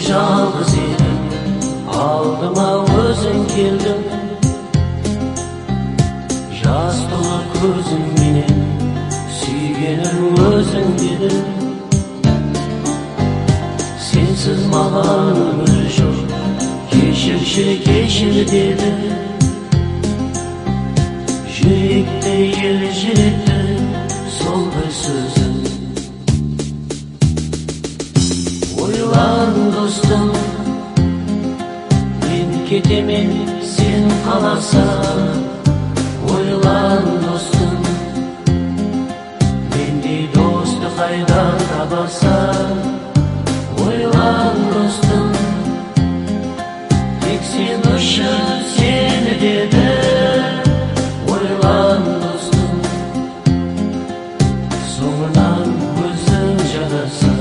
жалғыз едім, алдыма өзің келдің. Жас толы көзіңменен сүйгенім өзің дедің. Сенсіз маған өмір жоқ, кешірші кешір дедің. Жүректе елжіретті сол бір сөзің. Ойлан достым, мен кетемен сен қаласың. Ойлан достым, мендей досты қайдан табасың. Ойлан достым, тек сен үшін сені деді. Ойлан достым, соңынан өзің жарасың.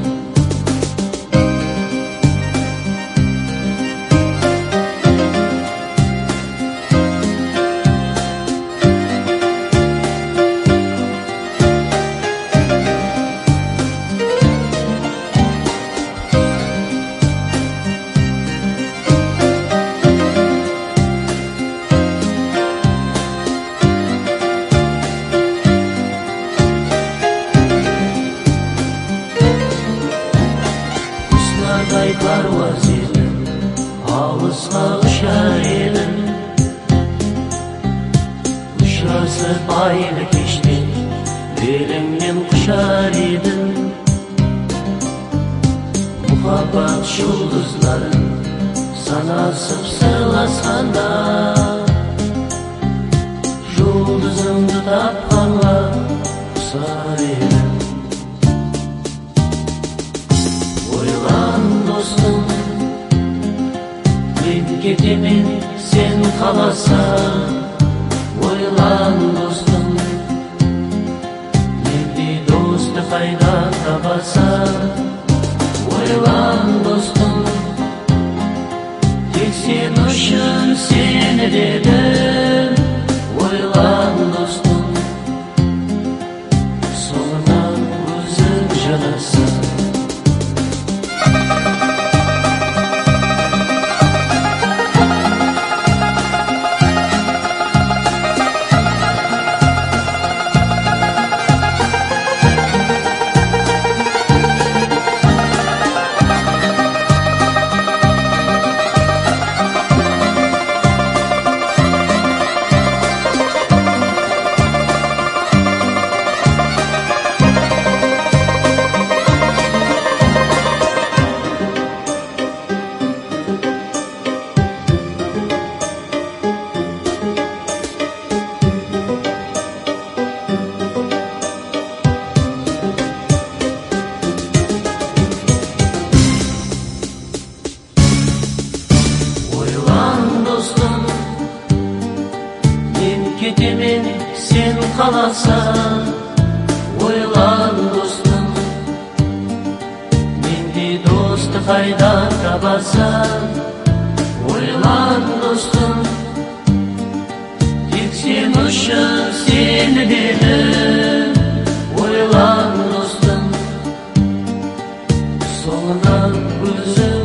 Құстардай паруаз едім, алысқа ұшар едім. Ұшасып айлы кештен беліңнен құшар едім. Мұхаббат жұлдызларын санасып сырласқанда, жұлдызымды тапқанға құсар едім. Ойлан достым, мен кетемен сен қаласың. Ойлан достым, мендей досты қайдан табасың. Ойлан достым, тек сен үшін сені дедім. Ойлан достым, соңынан өзің жарасың. Кетемен сен қаласың. Ойлан достым, мендей досты қайдан табасың. Ойлан достым, тек сен үшін сені дедім. Ойлан достым, соңынан өзің